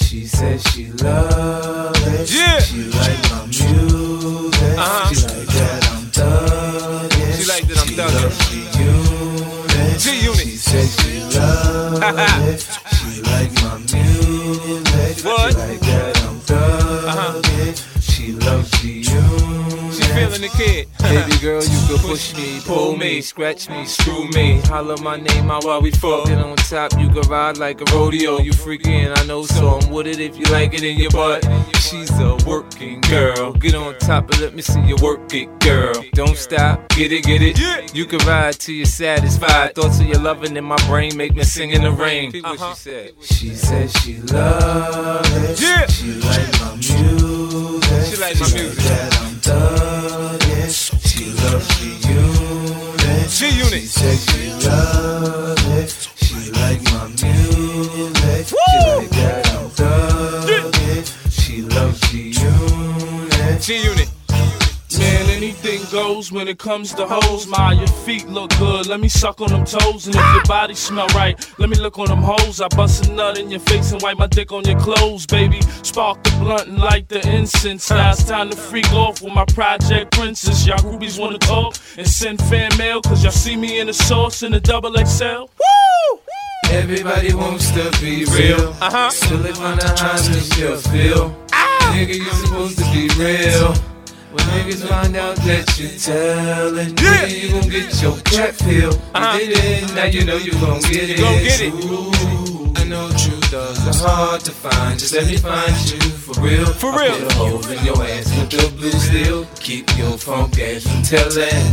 She said she love it. Yeah. She like my music. She like that I'm thuggin'. She like that I'm thuggin'. G-Unit. She said she love it. She like my music. What? She like that I'm thuggin'. She loves G-Unit. She feeling the kid. Baby girl, you can push me, pull me, scratch me, screw me. Holler my name out while we fucking on top. You can ride like a rodeo. You freaky and I know, so I'm with it if you like it in your butt. She's a working girl. Get on top and let me see you work it, girl. Don't stop, get it, get it. You can ride till you're satisfied. Thoughts of your loving in my brain make me sing in the rain. What she said? She said she love it. Yeah. She like my music. She like my music. That I'm thuggin'. She loves G-Unit. G-Unit. She said she love it. She like my music. Woo! She like that I'm thuggin'. She loves G-Unit. G-Unit. Man, anything goes when it comes to hoes. Your feet look good, let me suck on them toes. And if your body smell right, let me look on them hoes. I bust a nut in your face and wipe my dick on your clothes, baby. Spark the blunt and light the incense. Now it's time to freak off with my project princess. Y'all groupies wanna talk and send fan mail, cause y'all see me in the sauce in the XXL. Woo! Everybody wants to be real. Still they wanna hide the still feel. Nigga, you supposed to be real. When niggas find out that you're telling, nigga, you gon' get your cat feel. You did it, now you know you gon' get it. Ooh, I know true thugs are hard to find. Just let me find you for real. For real. I'll put a hole in your ass with the blue steel. Keep your funk ass from telling.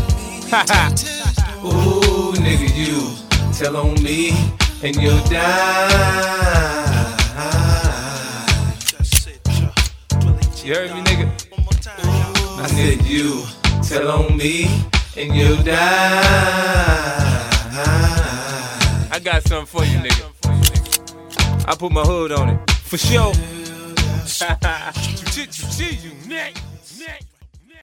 Ooh, nigga, you tell on me and you'll die. You heard me, nigga? I said you tell on me and you'll die. I got something for you, nigga. I put my hood on it. For sure. G-Unit.